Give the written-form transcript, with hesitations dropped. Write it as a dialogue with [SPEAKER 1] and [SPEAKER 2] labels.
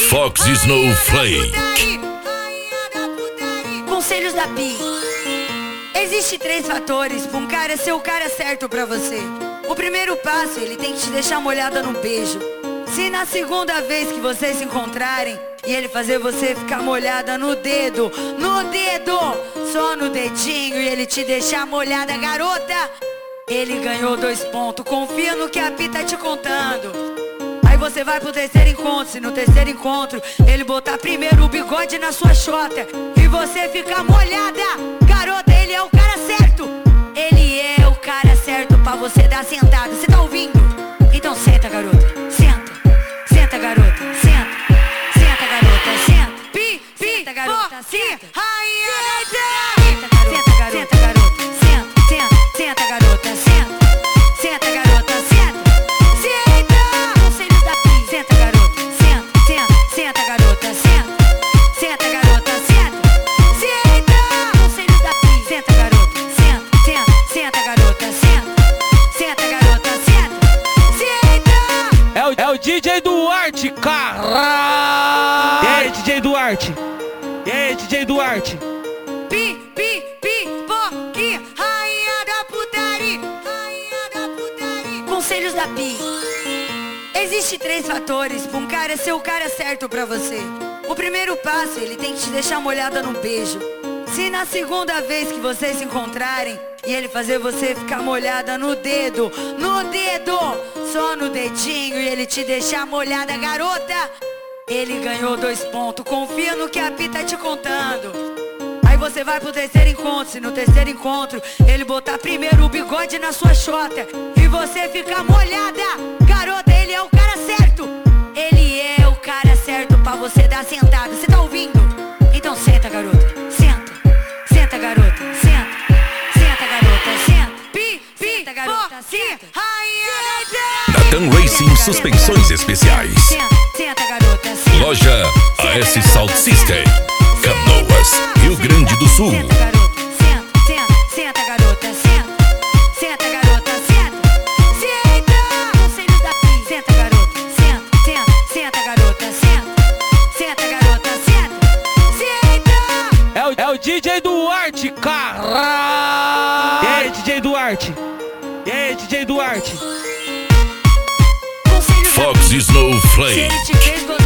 [SPEAKER 1] Fox Snowflake.
[SPEAKER 2] Conselhos da Pi. Existem 3 fatores pra um cara ser o cara certo pra você. O primeiro passo, ele tem que te deixar molhada no beijo. Se na segunda vez que vocês se encontrarem e ele fazer você ficar molhada no dedo, só no dedinho, e ele te deixar molhada, garota, ele ganhou 2 pontos. Confia no que a Pi tá te contando. Aí você vai pro terceiro encontro. Se no terceiro encontro ele botar primeiro o bigode na sua xota e você ficar molhada, garota, ele é o cara certo. Ele é o cara certo pra você dar sentada. Você tá ouvindo? Então senta, garota, senta. Senta, garota, senta. Senta, garota, senta. Pi, senta, garota, senta. Rainha da senta, garota, senta, garota, senta. Senta, garota, senta. Senta, garota, senta. Senta. Conselhos da Pi. Senta, garota, senta. Senta, garota, senta. Senta, garota, senta. Senta. Conselhos da Pi. Senta, garota, senta. Senta, garota, senta. Senta, garota, senta. Senta.
[SPEAKER 3] É o DJ Duarte, caralho! E aí, DJ Duarte? E aí, DJ Duarte?
[SPEAKER 2] Pi, poque, rainha da putaria. Conselhos da Pi. Existem 3 fatores pra um cara ser o cara certo pra você. O primeiro passo, ele tem que te deixar molhada no beijo. Se na segunda vez que vocês se encontrarem e ele fazer você ficar molhada no dedo, só no dedinho, e ele te deixar molhada, garota, ele ganhou 2 pontos. Confia no que a Pi tá te contando. Aí você vai pro terceiro encontro. Se no terceiro encontro ele botar primeiro o bigode na sua xota e você ficar molhada, garota, ele é o cara certo. Ele é o cara certo pra você dar sentada. Você tá ouvindo? Então senta, garota, senta. Senta, garota, senta. Senta, garota, senta. Pi, senta, garota, senta. Rainha
[SPEAKER 1] Natan Racing Suspensões Especiais.
[SPEAKER 2] Senta, garota, senta.
[SPEAKER 1] Loja AS Salt System, Canoas, Rio Grande do Sul.
[SPEAKER 2] Senta, garota, senta. Senta, garota, senta. Senta, garota, senta. Senta. Conselhos da Pi. Senta, garota, senta. Senta, garota, senta. Senta, garota, senta. Senta.
[SPEAKER 3] É o DJ Duarte, caralho! E aí, DJ Duarte? E aí, DJ Duarte?
[SPEAKER 2] Conselhos da
[SPEAKER 1] Fox
[SPEAKER 2] Pi. Se
[SPEAKER 1] Snowflake.
[SPEAKER 2] ele te fez